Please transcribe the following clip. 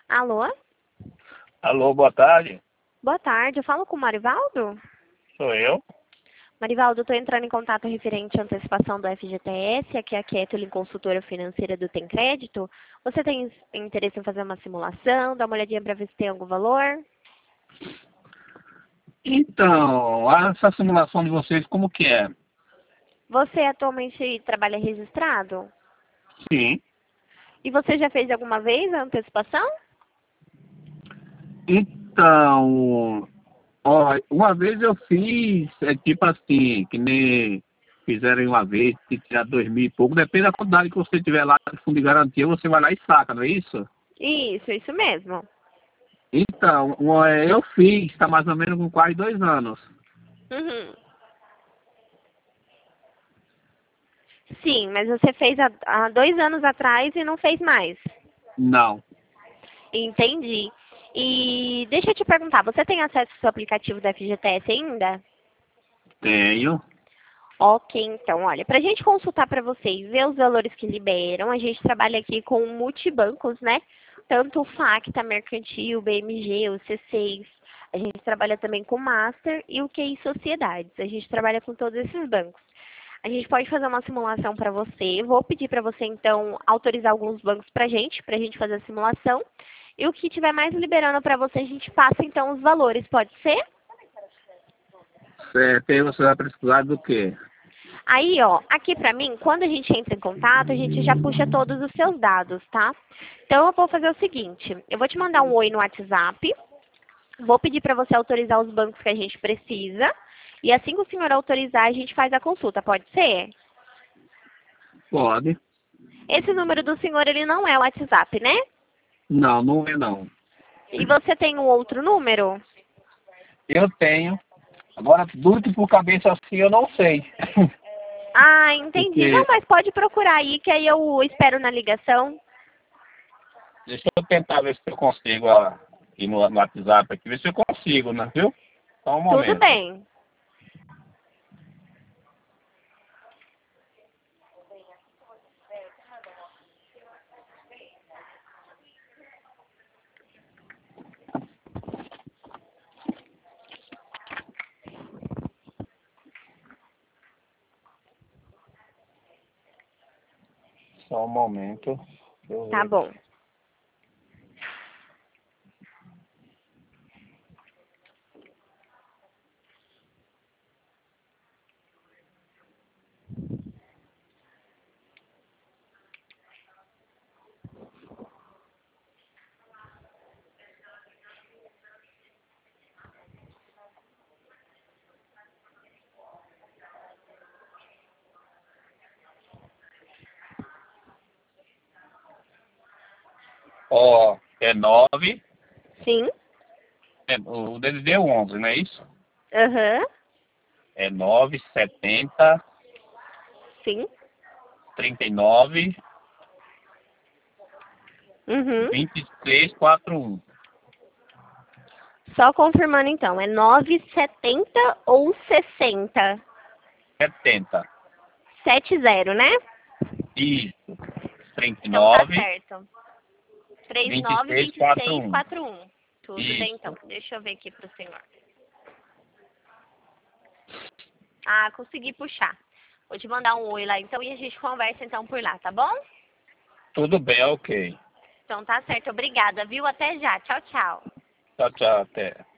Alô? Alô, boa tarde. Boa tarde, eu falo com o Marivaldo? Sou eu. Marivaldo, eu estou entrando em contato referente à antecipação do FGTS, aqui é a Kathleen, consultora financeira do Tem Crédito. Você tem interesse em fazer uma simulação, dar uma olhadinha para ver se tem algum valor? Então, essa simulação de vocês, como que é? Você atualmente trabalha registrado? Sim. E você já fez alguma vez a antecipação? Então, ó, uma vez eu fiz, tipo assim, que nem fizeram uma vez, que tirar 2.000 e pouco, depende da quantidade que você tiver lá de fundo de garantia, você vai lá e saca, não é isso? Isso mesmo. Então, eu fiz, está mais ou menos com quase 2 anos. Uhum. Sim, mas você fez há 2 anos atrás e não fez mais. Não, Entendi. E deixa eu te perguntar, você tem acesso ao seu aplicativo da FGTS ainda? tenho. Ok, então, olha, para a gente consultar para vocês, ver os valores que liberam, a gente trabalha aqui com multibancos, né? Tanto o Facta, Mercantil, o BMG, o C6. A gente trabalha também com o Master e o QI Sociedades. A gente trabalha com todos esses bancos. A gente pode fazer uma simulação para você. Vou pedir para você, então, autorizar alguns bancos para a gente fazer a simulação. E o que tiver mais liberando para você, a gente passa, então, os valores. Pode ser? Certo, aí você vai precisar do quê? Aí, ó, aqui pra mim, quando a gente entra em contato, a gente já puxa todos os seus dados, tá? Então, eu vou fazer o seguinte, eu vou te mandar um oi no WhatsApp, vou pedir pra você autorizar os bancos que a gente precisa, e assim que o senhor autorizar, a gente faz a consulta, pode ser? Pode. Esse número do senhor, ele não é o WhatsApp, né? Não, não é não. E você tem um outro número? Eu tenho. Agora, duro por cabeça assim, eu não sei. Ah, entendi. Não, Porque, mas pode procurar aí, que aí eu espero na ligação. deixa eu tentar ver se eu consigo ir no WhatsApp aqui, ver se eu consigo, né, viu? Só um Tudo momento. bem. Só um momento. Deixa eu Tá ver bom. aqui. Ó, é 9, Sim. o DDD é 11, não é isso? Aham. É 9, 70, Sim. 39, Uhum. 23, 41. Só confirmando então, é 970 ou 60? 70. 70, né? Isso. Então tá 39, certo. 39 26, 26 41. 41. Tudo bem então. Isso. Deixa eu ver aqui pro senhor. Ah, consegui puxar. Vou te mandar um oi lá então e a gente conversa então por lá, tá bom? Tudo bem, ok. Então tá certo. Obrigada, viu? Até já. Tchau, tchau. Tchau, tchau, até.